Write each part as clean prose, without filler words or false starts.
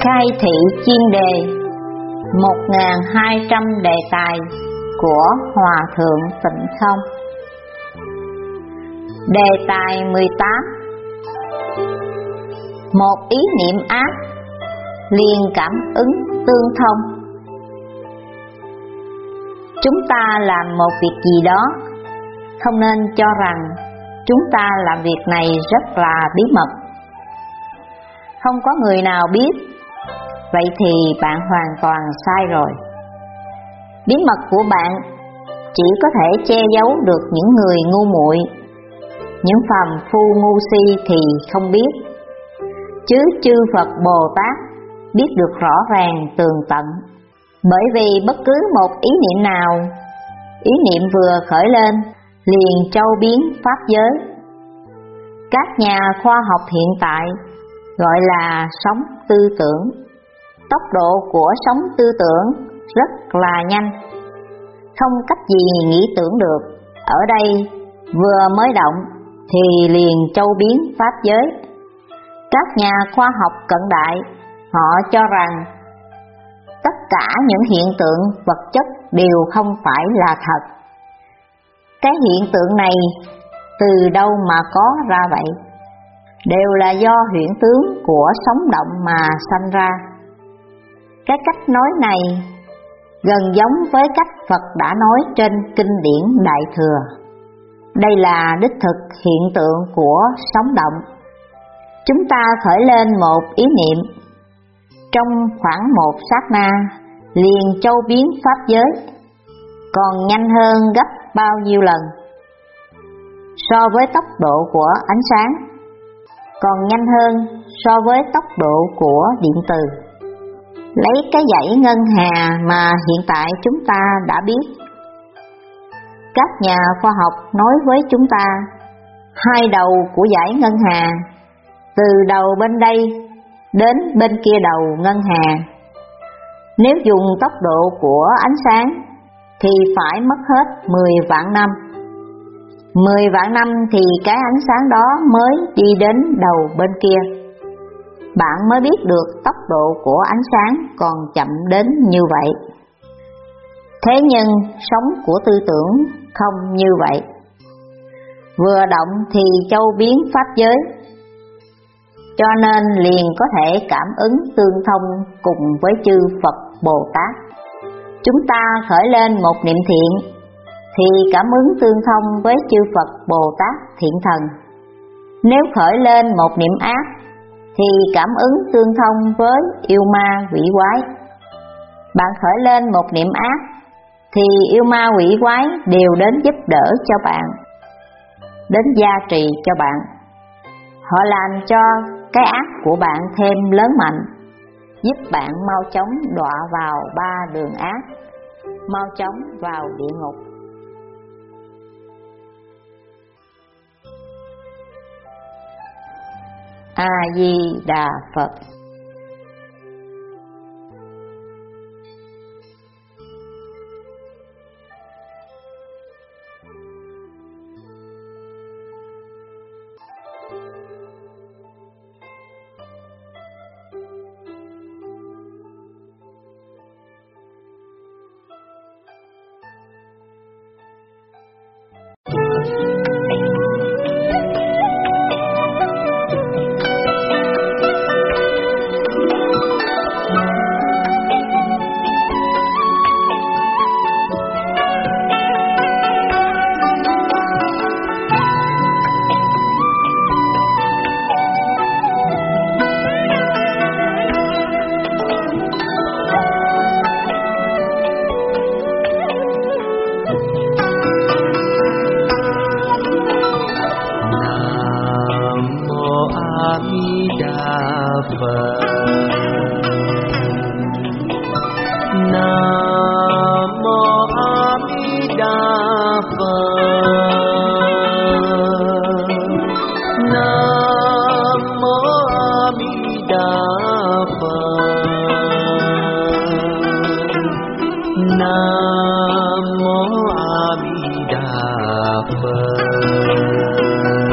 Khai thị chuyên đề 1200 đề tài của Hòa Thượng Tịnh Không. Đề tài 18. Một ý niệm ác liền cảm ứng tương thông. Chúng ta làm một việc gì đó, không nên cho rằng chúng ta làm việc này rất là bí mật, không có người nào biết. Vậy thì bạn hoàn toàn sai rồi. Bí mật của bạn chỉ có thể che giấu được những người ngu muội, những phàm phu ngu si thì không biết, chứ chư Phật Bồ Tát biết được rõ ràng tường tận. Bởi vì bất cứ một ý niệm nào, ý niệm vừa khởi lên liền trau biến pháp giới. Các nhà khoa học hiện tại gọi là sống tư tưởng. Tốc độ của sống tư tưởng rất là nhanh, không cách gì nghĩ tưởng được. Ở đây vừa mới động thì liền trau biến pháp giới. Các nhà khoa học cận đại họ cho rằng tất cả những hiện tượng vật chất đều không phải là thật. Cái hiện tượng này từ đâu mà có ra vậy? Đều là do hiện tướng của sống động mà sanh ra. Cái cách nói này gần giống với cách Phật đã nói trên kinh điển Đại Thừa. Đây là đích thực hiện tượng của sống động. Chúng ta khởi lên một ý niệm, trong khoảng một sát na liền trau biến pháp giới, còn nhanh hơn gấp bao nhiêu lần so với tốc độ của ánh sáng, còn nhanh hơn so với tốc độ của điện từ. Lấy cái dãy ngân hà mà hiện tại chúng ta đã biết, các nhà khoa học nói với chúng ta hai đầu của dãy ngân hà, từ đầu bên đây đến bên kia đầu ngân hà, nếu dùng tốc độ của ánh sáng thì phải mất hết 10 vạn năm. 10 vạn năm thì cái ánh sáng đó mới đi đến đầu bên kia. Bạn mới biết được tốc độ của ánh sáng còn chậm đến như vậy. Thế nhưng sống của tư tưởng không như vậy. Vừa động thì trau biến pháp giới, cho nên liền có thể cảm ứng tương thông cùng với chư Phật Bồ Tát. Chúng ta khởi lên một niệm thiện thì cảm ứng tương thông với chư Phật Bồ Tát thiện thần. Nếu khởi lên một niệm ác thì cảm ứng tương thông với yêu ma quỷ quái. Bạn khởi lên một niệm ác thì yêu ma quỷ quái đều đến giúp đỡ cho bạn, đến gia trì cho bạn. Họ làm cho cái ác của bạn thêm lớn mạnh, giúp bạn mau chóng đọa vào 3 đường ác, mau chóng vào địa ngục. A Di Đà Phật.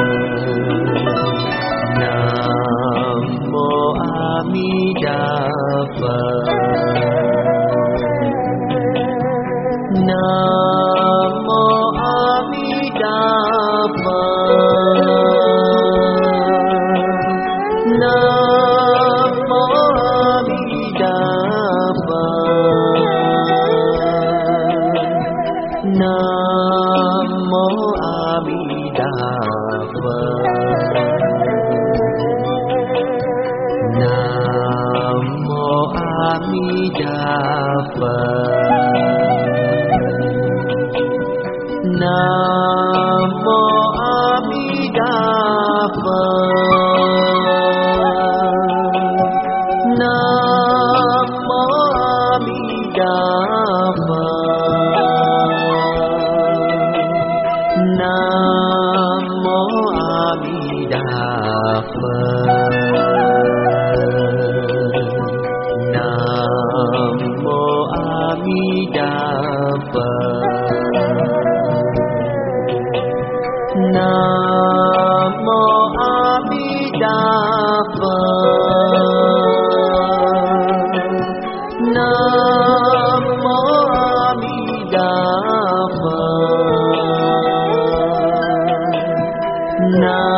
Nam mô A Di Đà Mô A Di Đà Phật. Nam Mô A Di Đà Phật. Nam Mô A Di Đà Phật. Nam Mô A Di Đà Phật. Nam Mô A Di Đà Phật. Nam Mô A Di Đà Phật. Nam Mô A Di Đà Phật. Nam Mô A Di Đà Phật. Nam Mô A Di Đà Phật. Nam Mô A Di Đà Phật. Nam